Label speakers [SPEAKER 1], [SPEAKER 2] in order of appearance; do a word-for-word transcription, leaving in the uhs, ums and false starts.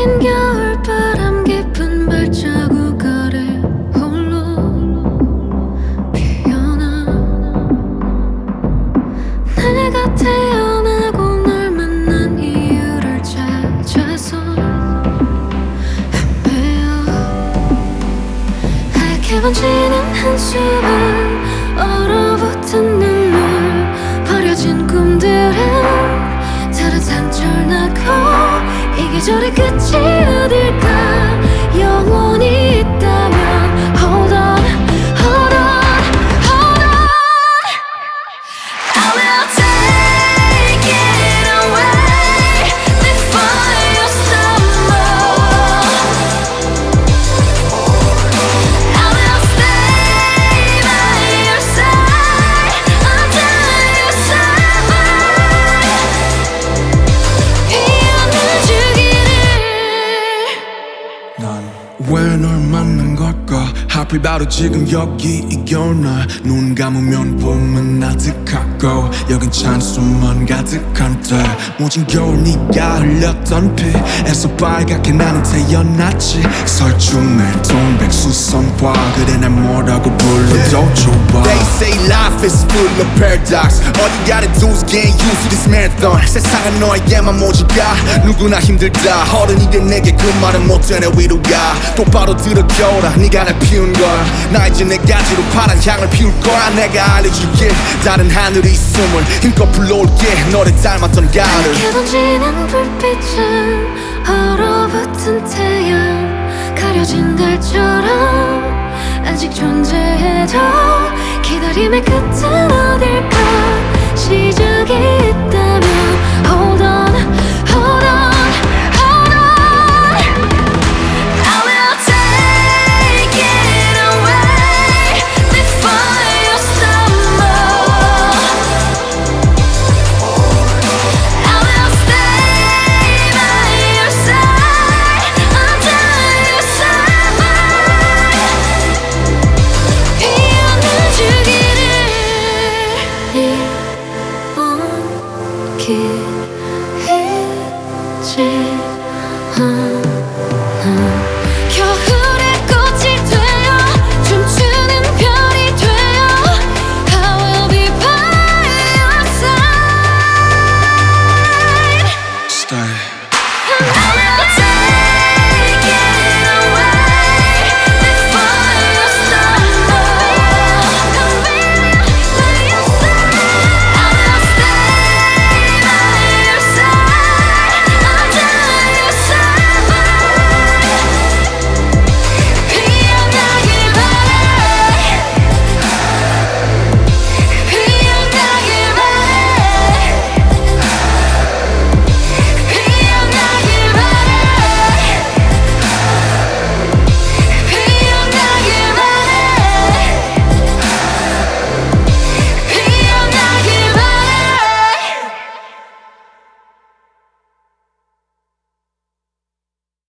[SPEAKER 1] 긴 겨울바람 깊은 발자국 아래 홀로 피어나. 내가 태어나고 널 만난 이유를 찾아서 헤매어. 하얗게 번지는 한숨을 얼어붙은 눈물 버려진 꿈들은 다른 상처를 낳고 이 계절의 끝이 어딜까. 영원히 있다면 Hold on, hold on, hold on. I will take it away before you stumble. I will stay by your side until you survive. 피어나 주기를.
[SPEAKER 2] 난 왜 널 만난 걸까? 하필 바로 지금 여기 이 겨울날 눈 감으면 봄은 아득하고 여긴 찬수만 가득한 때 모진 겨울 네가 흘렸던 피에서 빨갛게 나는 태어났지. 설중에 동백수선화 그래 날 뭐라고 불러도 좋아.
[SPEAKER 3] They say life is full of paradox. All you gotta do is get used to this marathon. 세상은 너에게만 모질까. 누구나 힘들다. 어른이 된 내게 그 말은 못되네 위로가. 똑바로 들어겨라 네가 날 피운 걸. 나 이제 내 가지로 파란 향을 피울 거야. 내가 알려줄게 다른 하늘의 숨을 힘껏 불러올게 너를 닮았던 가을.
[SPEAKER 1] 하얗게 번지는 불빛은 얼어붙은 태양 가려진 달처럼 아직 존재해도 기다림의 끝은